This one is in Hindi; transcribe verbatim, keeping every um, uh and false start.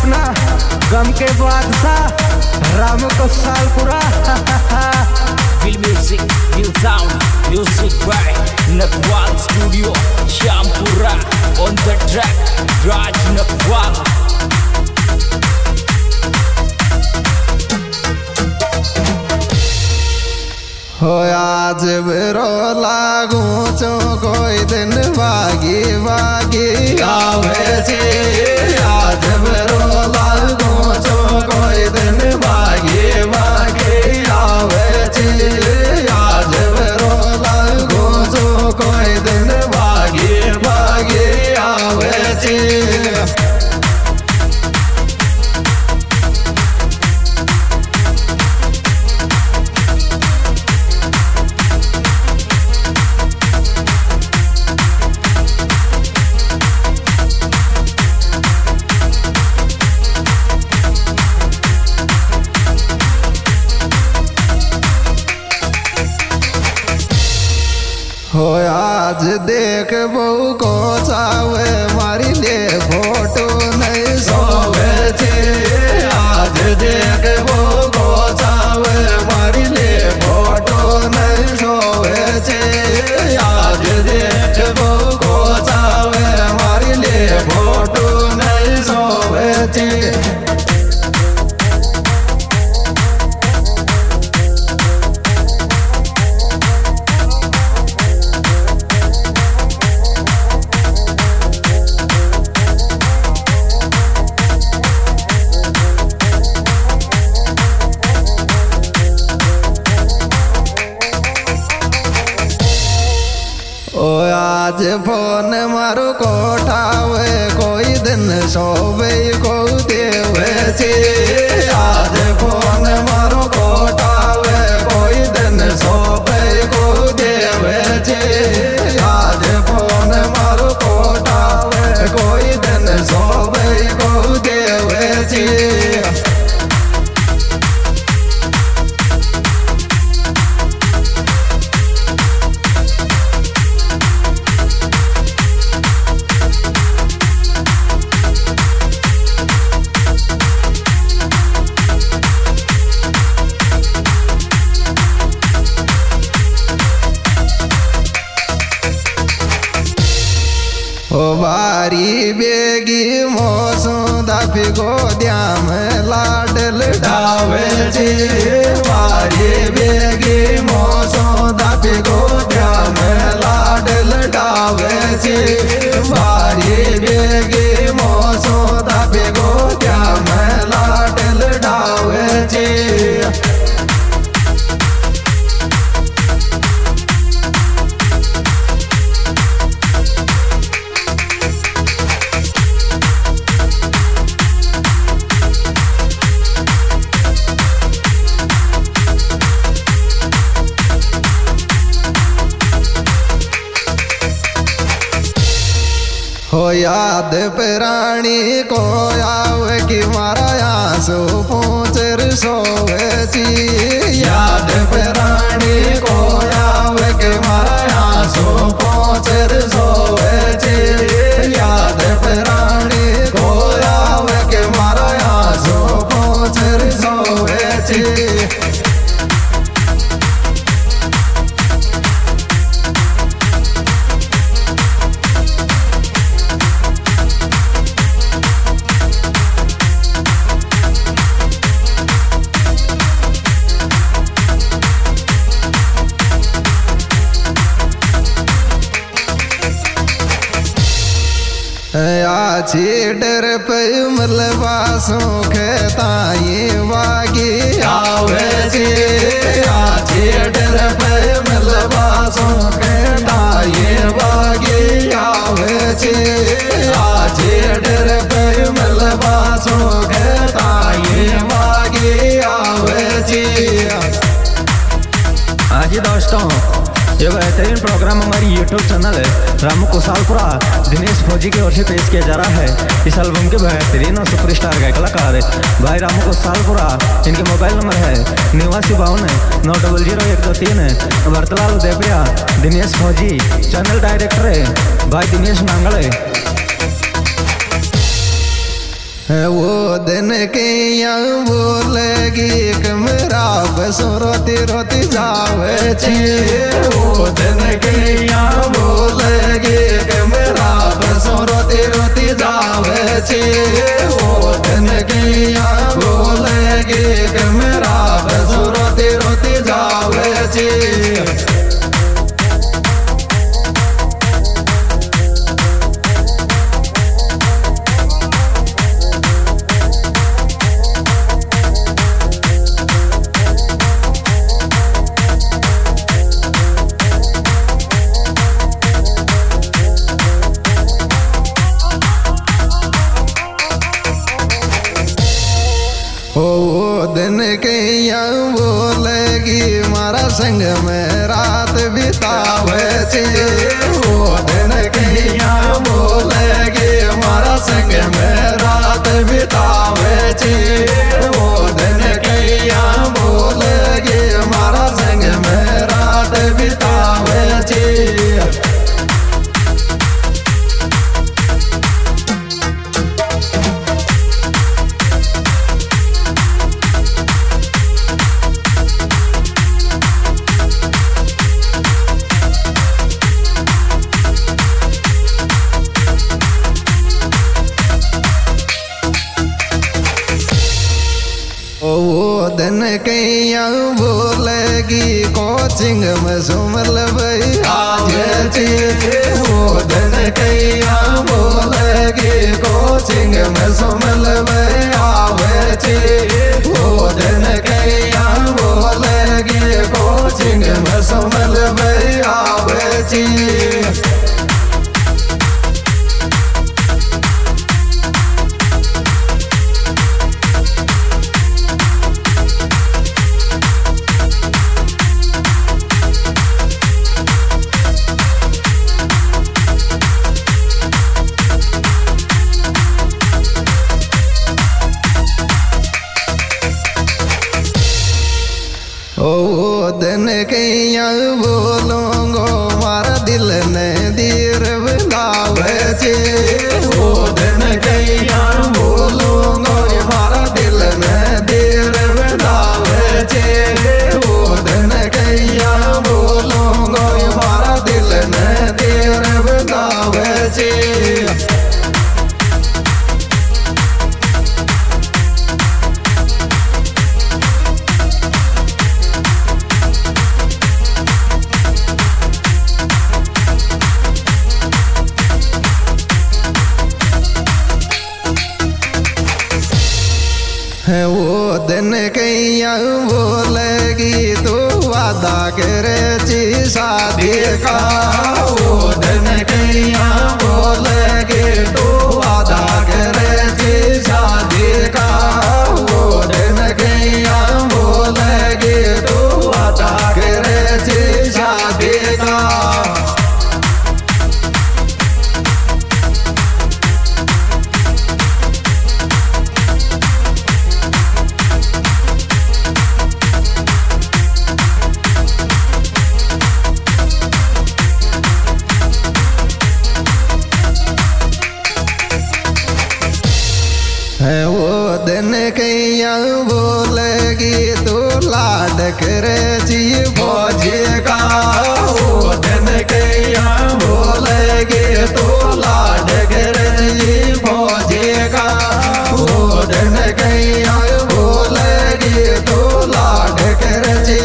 अपना गम के बादशाह राम को सालपुरा। Feel music, feel sound, music by Nakwal Studio, Shampura on the track, Raj Nakwal. हो आज बेरो लागू चो कोई दिन बागी बागी आवे छे, आज बेरो लागू चो कोई दिन बागी बागी आवे छे, आज बेरो लागू चो कोई दिन बागी बागी आवे छे। हो आज देख बहु को चावे मारी ले फोटो नहीं सोवे छे, आज देख बहु को चावे मारी ले फोटो नहीं सोवे छे, आज देख बहु को चावे मारी ले फोटो नहीं सोवे छे। ओ आज फोन मारो कोठावे कोई दिन सोवे को देवे छे, आज फोन मारो कोठावे कोई दिन सोवे को देवे छे, आज फोन मारो कोठावे कोई दिन सोवे को देवे छे। ओ बारी बेगी मौसम दाफी को द्याम लाडल डावे छे, बारी बेगी मौसम दाफी को द्याम लाडल डावे छे, बारी बेगी मौसम दाफी को द्याम लाडल डावे छे। हो याद प्राणी को आवे कि मारा आंसू पूंचर सोवे छी, याद प्राणी को आवे कि मारा आंसू पूंचर सोवे छी, याद प्राणी को आवे कि मारा आंसू पूंचर सोवे छी। आछी डर पे मलबासों के ताई वागी आवे छे, आछी डर पे मलबासों के ताई वागी आवे छे, आछी डर पे मलबासों के ताई वागी आवे छे। हाँ जी दोस्तों, ये बेहतरीन प्रोग्राम हमारी यूट्यूब चैनल है रामू को सालपुरा दिनेश फौजी की ओर से पेश किया जा रहा है। इस एल्बम के बेहतरीन और सुपरस्टार गायक कलाकार भाई रामू को सालपुरा, इनके मोबाइल नंबर है निवासी बावन नौ डबल जीरो एक दो तीन भरतलाल उदयपुरा। दिनेश फौजी चैनल डायरेक्टर है भाई दिनेश नांगल है। है वो दिन के यहाँ बोलेगी कमरा बसो रोती रोती जावे छी। वो दिन के यहाँ बोलेगी कमरा बसो रोती रोती जावे छी। वो दिन के यहाँ बोलेगी कमरा बसो रोती रोती जावे छी। ओ दिन के यहाँ बोलेगी मारा संग में रात बितावे छी। ओ दिन के यहाँ बोलेगी मारा संग में रात बितावे छी। ओ दिन के यहाँ बोलेगी मारा संग में रात बितावे छी। वो दिन के यहाँ बोलेगी कोचिंग में सुमल भाई आज छी। वो दिन के यहाँ बोलेगी कोचिंग में सुमल भाई आवे छी। वो दिन के यहाँ बोलेगी कोचिंग में सुमल भाई आवे छी। ओ दिन के यहाँ बोलूंगो मारा दिल ने दीर बुलावे छी। ओ दिन के यहाँ बोलूंगो मारा दिल ने दीर बुलावे छी। ओ दिन के यहाँ बोलूंगो मारा दिल ने दीर बुलावे छी। है वो दिन के यहाँ बोलेगी तू वादा करे छी शादी का। वो दिन के यहाँ बोलेगी तू वादा करे छी शादी का। वो दिन के यहाँ बोलेगी तू वादा करे छी शादी का। है वो दिन के यहाँ बोलेगी तू लाड करे छी फौजी का। वो दिन के यहाँ बोलेगी तू लाड करे छी फौजी का। वो दिन के यहाँ बोलेगी तू लाड करे छी